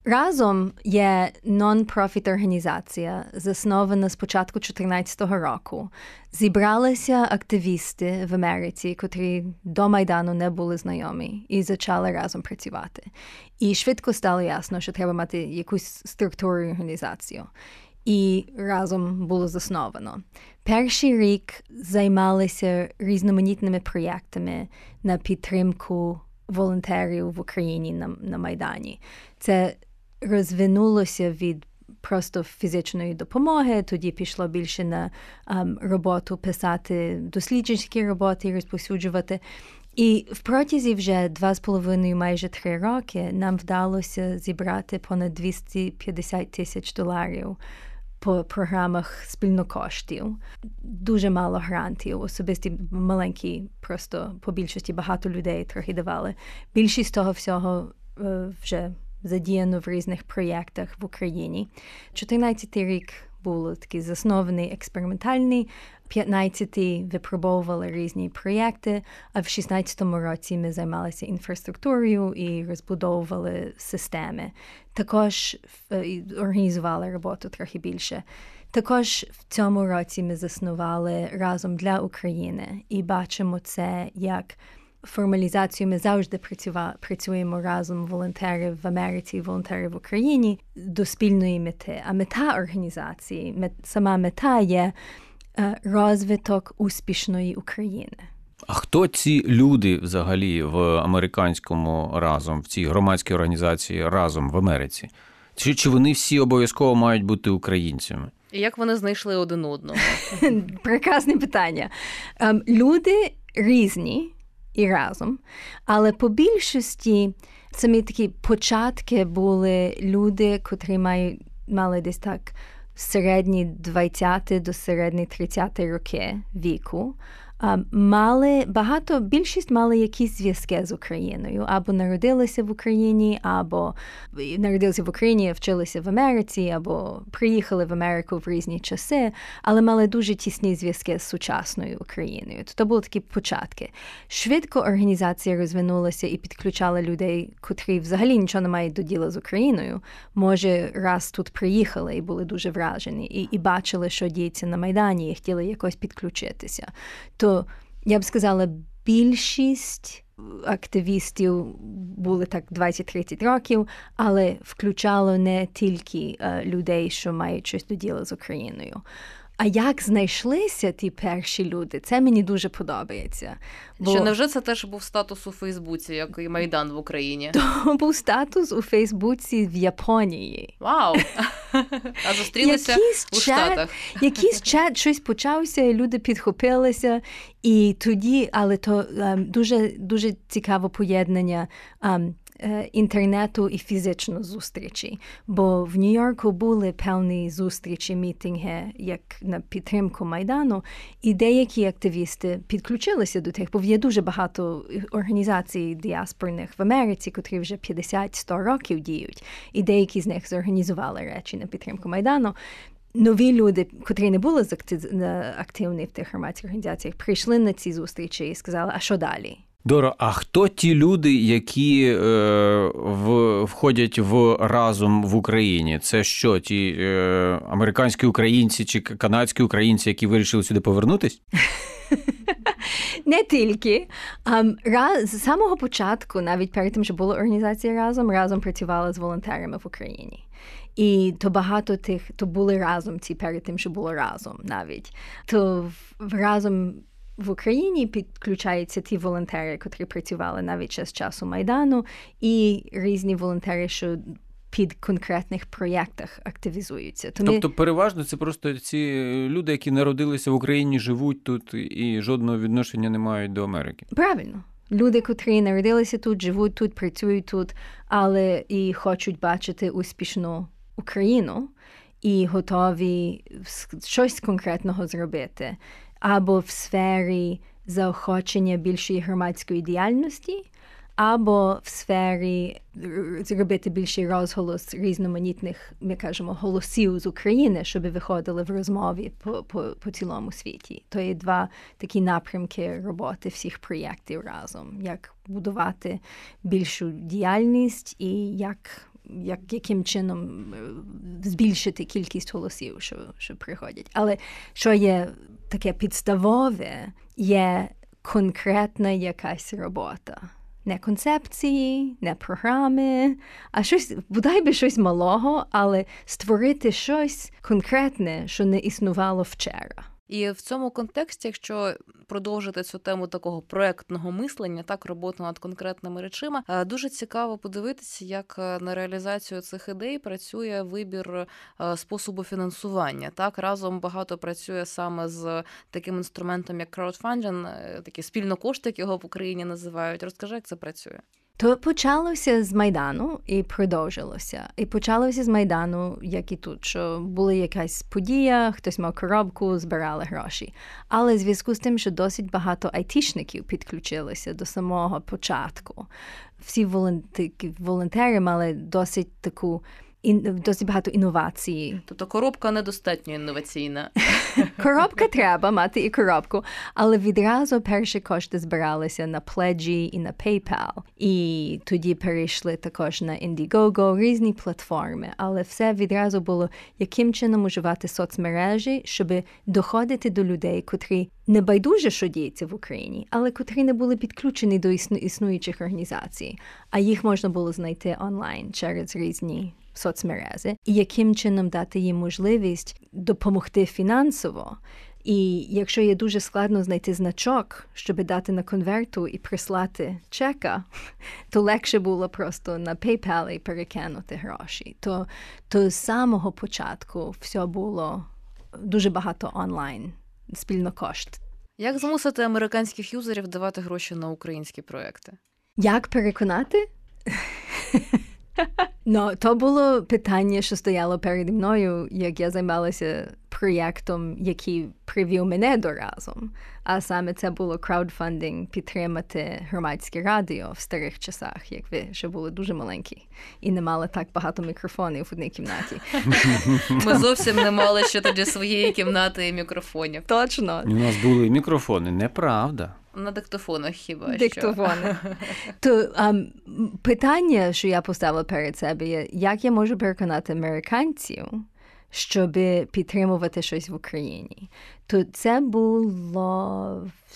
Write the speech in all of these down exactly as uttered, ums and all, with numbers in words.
Разом є нон-профіт організація, заснована з початку чотирнадцятого року. Зібралися активісти в Америці, котрі до Майдану не були знайомі, і почали разом працювати. І швидко стало ясно, що треба мати якусь структуру і організацію. І разом було засновано. Перший рік займалися різноманітними проєктами на підтримку волонтерів в Україні на, на Майдані. Це розвинулося від просто фізичної допомоги, тоді пішло більше на um, роботу писати дослідженські роботи і розповсюджувати. І в протязі вже два з половиною, майже три роки нам вдалося зібрати понад двісті п'ятдесят тисяч доларів по програмах спільнокоштів. Дуже мало грантів, особисті маленькі, просто по більшості багато людей трохи давали. Більшість того всього е, вже задіяно в різних проєктах в Україні. чотирнадцятий рік був такий заснований, експериментальний, п'ятнадцятий випробовували різні проєкти, а в шістнадцятому році ми займалися інфраструктурою і розбудовували системи. Також організували роботу трохи більше. Також в цьому році ми заснували «Разом для України» і бачимо це як формалізацію. Ми завжди працюємо разом волонтерів в Америці і волонтерів в Україні до спільної мети. А мета організації, мет, сама мета є розвиток успішної України. А хто ці люди взагалі в американському «Разом», в цій громадській організації «Разом» в Америці? Чи, чи вони всі обов'язково мають бути українцями? І як вони знайшли один одного? Прекрасне питання. Люди різні і разом, але по більшості самі такі початки були люди, котрі мають, мали десь так середні двадцяті до середні тридцяті роки віку. Um, мали багато, більшість мали якісь зв'язки з Україною. Або народилися в Україні, або народилися в Україні, вчилися в Америці, або приїхали в Америку в різні часи, але мали дуже тісні зв'язки з сучасною Україною. То були такі початки. Швидко організація розвинулася і підключала людей, котрі взагалі нічого не мають до діла з Україною. Може, раз тут приїхали і були дуже вражені, і, і бачили, що діється на Майдані, і хотіли якось підключитися. То я б сказала, більшість активістів були так двадцять-тридцять років, але включало не тільки uh, людей, що мають щось до діла з Україною. А як знайшлися ті перші люди, це мені дуже подобається. Бо... Що, невже це теж був статус у Фейсбуці, як і Майдан в Україні? То був статус у Фейсбуці в Японії. Вау! А зустрілися якийсь у чат, Штатах. Якийсь чат, щось почався, і люди підхопилися. І тоді, але то um, дуже, дуже цікаве поєднання um, інтернету і фізично зустрічі. Бо в Нью-Йорку були певні зустрічі, мітинги, як на підтримку Майдану, і деякі активісти підключилися до тих, бо є дуже багато організацій діаспорних в Америці, котрі вже п'ятдесят-сто років діють, і деякі з них зорганізували речі на підтримку Майдану. Нові люди, котрі не були активні в тих громадських організаціях, прийшли на ці зустрічі і сказали, а що далі? Доро, а хто ті люди, які е, в, входять в «Разом» в Україні? Це що, ті е, американські українці чи канадські українці, які вирішили сюди повернутись? Не тільки. Um, раз, з самого початку, навіть перед тим, що була організація «Разом», «Разом» працювала з волонтерами в Україні. І то багато тих, то були разом ці перед тим, що було «Разом» навіть. То в «Разом» в Україні підключаються ті волонтери, котрі працювали навіть ще з часу Майдану, і різні волонтери, що під конкретних проєктах активізуються. То тобто ми... переважно це просто ці люди, які народилися в Україні, живуть тут і жодного відношення не мають до Америки. Правильно. Люди, котрі народилися тут, живуть тут, працюють тут, але і хочуть бачити успішну Україну і готові щось конкретного зробити. Або в сфері заохочення більшої громадської діяльності, або в сфері зробити більший розголос різноманітних, ми кажемо, голосів з України, щоб виходили в розмові по, по, по цілому світі. То є два такі напрямки роботи всіх проєктів «Разом». Як будувати більшу діяльність і як як, яким чином збільшити кількість голосів, що, що приходять. Але що є таке підставове, є конкретна якась робота. Не концепції, не програми, а щось, бодай би щось малого, але створити щось конкретне, що не існувало вчора. І в цьому контексті, якщо продовжити цю тему такого проектного мислення, так, роботи над конкретними речима, дуже цікаво подивитися, як на реалізацію цих ідей працює вибір способу фінансування. Так, разом багато працює саме з таким інструментом, як краудфандинг, такі спільнокошти, як його в Україні називають. Розкажи, як це працює? То почалося з Майдану і продовжилося. І почалося з Майдану, як і тут, що була якась подія, хтось мав коробку, збирали гроші. Але в зв'язку з тим, що досить багато айтішників підключилися до самого початку, всі волонтери мали досить таку Ін, досить багато інновацій. Тобто коробка недостатньо інноваційна. Коробка треба, мати і коробку. Але відразу перші кошти збиралися на Pledgy і на PayPal. І тоді перейшли також на Indiegogo, різні платформи. Але все відразу було, яким чином уживати соцмережі, щоб доходити до людей, котрі не байдуже, що діється в Україні, але котрі не були підключені до існу, існуючих організацій. А їх можна було знайти онлайн через різні соцмережі, і яким чином дати їм можливість допомогти фінансово. І якщо є дуже складно знайти значок, щоб дати на конверту і прислати чека, то легше було просто на PayPal і перекинути гроші. То, то з самого початку все було дуже багато онлайн, спільно кошт. Як змусити американських юзерів давати гроші на українські проекти? Як переконати? Ну, то було питання, що стояло переді мною, як я займалася проєктом, який привів мене до Разом. А саме це було краудфандинг, підтримати громадське радіо в старих часах, як ви ще були дуже маленькі і не мали так багато мікрофонів в одній кімнаті. Ми зовсім не мали ще тоді своєї кімнати і мікрофонів. Точно. У нас були мікрофони, неправда. На диктофонах хіба що. Диктофони. То а, питання, що я поставила перед себе, є, як я можу переконати американців, щоб підтримувати щось в Україні. То це було в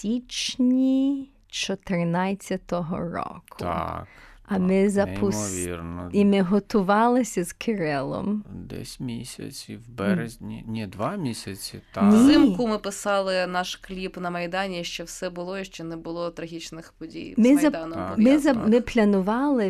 січні чотирнадцятого року. Так. А ми запустили, і ми готувалися з Кирилом. Десь місяці, в березні, mm. ні, два місяці. Так. Взимку ми писали наш кліп на Майдані, ще все було, і ще не було трагічних подій ми з Майданом. За... Ми, за... ми планували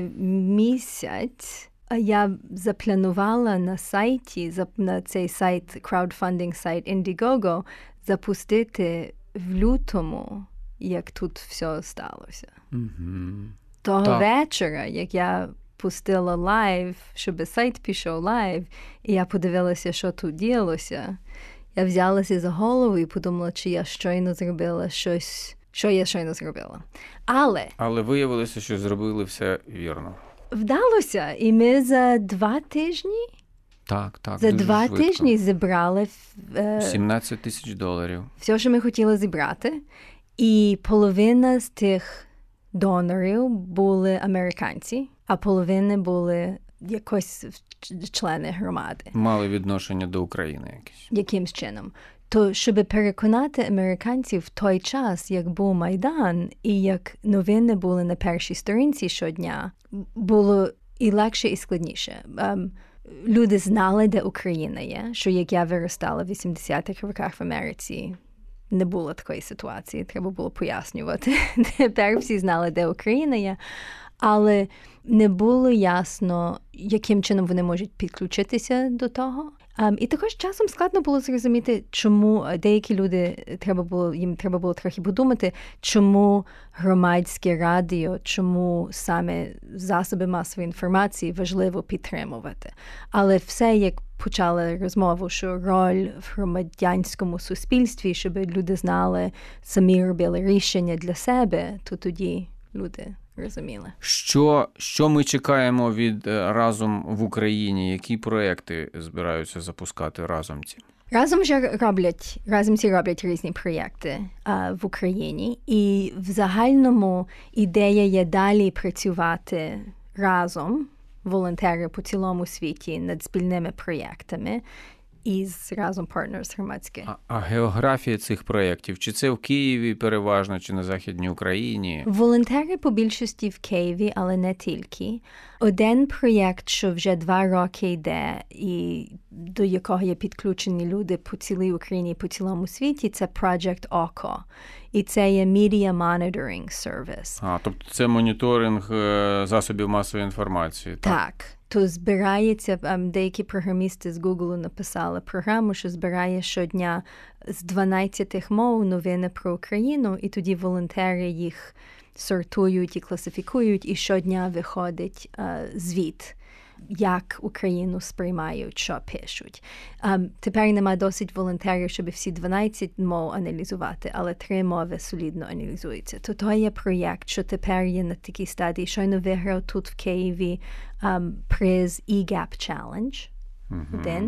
місяць, а я запланувала на сайті, на цей сайт, краудфандинг сайт Indiegogo, запустити в лютому, як тут все сталося. Mm-hmm. Того так. вечора, як я пустила лайв, щоб сайт пішов лайв, і я подивилася, що тут діялося, я взялася за голову і подумала, чи я щойно зробила щось, що я щойно зробила. Але... Але виявилося, що зробили все вірно. Вдалося, і ми за два тижні Так, так, за дуже два швидко. тижні зібрали е... сімнадцять тисяч доларів. Все, що ми хотіли зібрати, і половина з тих донорів були американці, а половина були якось члени громади. Мали відношення до України якісь. Якимсь чином. То, щоб переконати американців в той час, як був Майдан, і як новини були на першій сторінці щодня, було і легше, і складніше. Um, люди знали, де Україна є, що як я виростала в вісімдесятих роках в Америці, не було такої ситуації, треба було пояснювати. Тепер всі знали, де Україна є, але не було ясно, яким чином вони можуть підключитися до того. Um, і також часом складно було зрозуміти, чому деякі люди, треба було, їм треба було трохи подумати, чому громадське радіо, чому саме засоби масової інформації важливо підтримувати. Але все, як почали розмову, що роль в громадянському суспільстві, щоб люди знали, самі робили рішення для себе, то тоді люди розуміли. Що, що ми чекаємо від Разом в Україні? Які проекти збираються запускати разомці? Разом вже роблять, разомці роблять різні проєкти а, в Україні. І в загальному ідея є далі працювати разом волонтери по цілому світі над спільними проєктами із разом Partners громадське. А, а географія цих проєктів? Чи це в Києві переважно, чи на Західній Україні? Волонтери по більшості в Києві, але не тільки. Один проєкт, що вже два роки йде, і до якого є підключені люди по цілій Україні і по цілому світі, це Project Око. І це є Media Monitoring Service. А, тобто це моніторинг засобів масової інформації, так? Так. То збирається, деякі програмісти з Google написали програму, що збирає щодня з дванадцяти мов новини про Україну, і тоді волонтери їх сортують і класифікують, і щодня виходить uh, звіт, як Україну сприймають, що пишуть. Um, тепер нема досить волонтерів, щоб всі дванадцять мов аналізувати, але три мови солідно аналізуються. То то є проєкт, що тепер є на такій стадії. Щойно виграв тут в Києві um, приз e-gap Challenge. Mm-hmm. Один.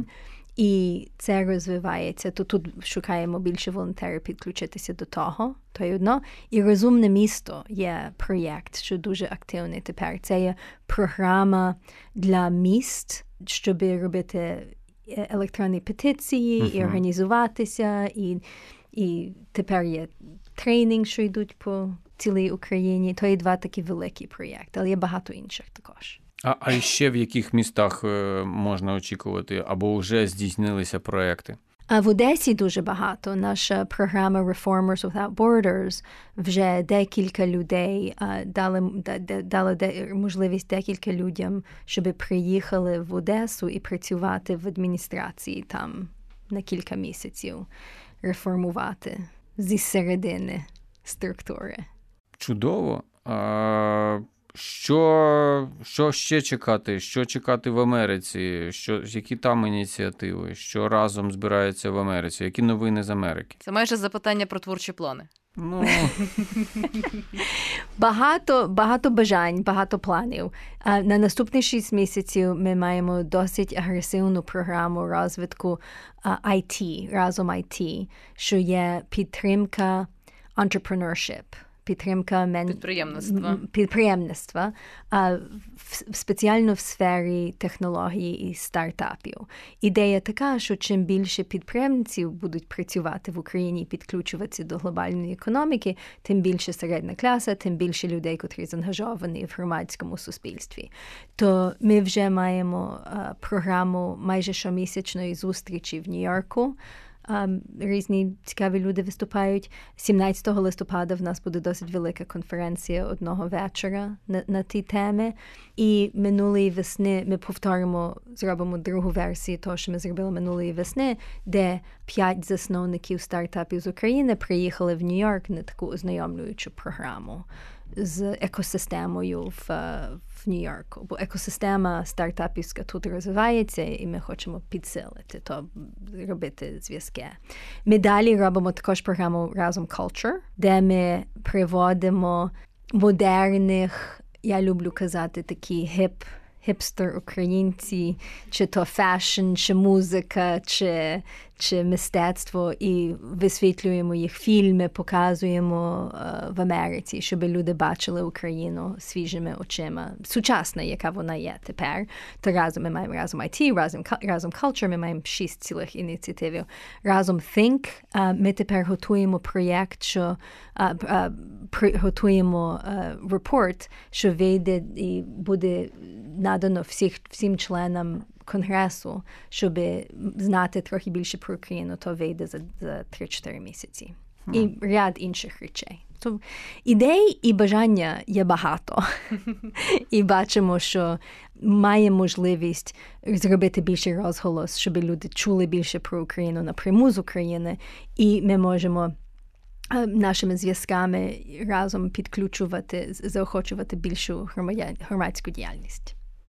І це розвивається. То тут шукаємо більше волонтерів підключитися до того. То є одно. І «Розумне місто» є проєкт, що дуже активний тепер. Це є програма для міст, щоб робити електронні петиції uh-huh. і організуватися. І, і тепер є тренінг, що йдуть по цілій Україні. То є два такі великі проєкти, але є багато інших також. А, а ще в яких містах можна очікувати або вже здійснилися проекти? А в Одесі дуже багато. Наша програма Reformers Without Borders вже декілька людей дали, дали можливість декілька людям, щоб приїхали в Одесу і працювати в адміністрації там на кілька місяців, реформувати зі середини структури. Чудово. А... Що, що ще чекати? Що чекати в Америці? Що, які там ініціативи? Що разом збирається в Америці? Які новини з Америки? Це майже запитання про творчі плани. Ну... багато, багато бажань, багато планів. На наступні шість місяців ми маємо досить агресивну програму розвитку ай ті, разом ай ті, що є підтримка entrepreneurship. Підтримка мен... підприємництва, підприємництва а, в, спеціально в сфері технології і стартапів. Ідея така, що чим більше підприємців будуть працювати в Україні і підключуватися до глобальної економіки, тим більше середня класа, тим більше людей, котрі заангажовані в громадському суспільстві. То ми вже маємо а, програму майже щомісячної зустрічі в Нью-Йорку. Um, різні цікаві люди виступають. сімнадцятого листопада в нас буде досить велика конференція одного вечора на, на ті теми. І минулої весни ми повторимо, зробимо другу версію того, що ми зробили минулої весни, де п'ять засновників стартапів з України приїхали в Нью-Йорк на таку ознайомлюючу програму з екосистемою в, в Нью-Йорку. Бо екосистема стартапівська тут розвивається, і ми хочемо підсилити то, робити зв'язки. Ми далі робимо також програму «Разом Culture», де ми приводимо модерних, я люблю казати, такі гіп, хіпстер-українці, чи то фешн, чи музика, чи, чи мистецтво, і висвітлюємо їх фільми, показуємо uh, в Америці, щоб люди бачили Україну свіжими очима. Сучасна, яка вона є тепер. То разом ми маємо разом ай ті, разом, разом Culture, ми маємо шість цілих ініціатив. Разом Think, uh, ми тепер готуємо проєкт, що uh, uh, при, готуємо uh, репорт, що вийде і буде надано всіх, всім членам Конгресу, щоб знати трохи більше про Україну, то вийде за, за три-чотири місяці. Mm. І ряд інших речей. То ідей і бажання є багато. І бачимо, що має можливість зробити більше розголос, щоб люди чули більше про Україну напряму з України. І ми можемо нашими зв'язками разом підключувати, заохочувати більшу громадську діяльність.